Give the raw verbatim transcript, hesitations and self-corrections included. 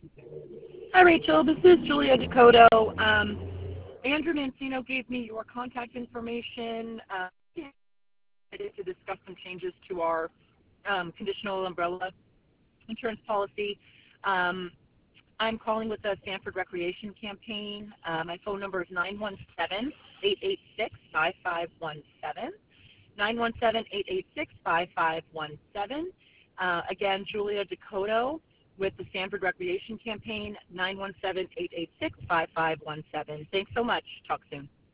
Hi, Rachel. This is Julia Dakota. Um, Andrew Mancino gave me your contact information uh, to discuss some changes to our um, conditional umbrella insurance policy. Um, I'm calling with the Sanford Recreation Campaign. Uh, my phone number is nine one seven, eight eight six, five five one seven. nine one seven, eight eight six, five five one seven. Uh, again, Julia Dakota with the Sanford Recreation Campaign, nine one seven, eight eight six, five five one seven. Thanks so much. Talk soon.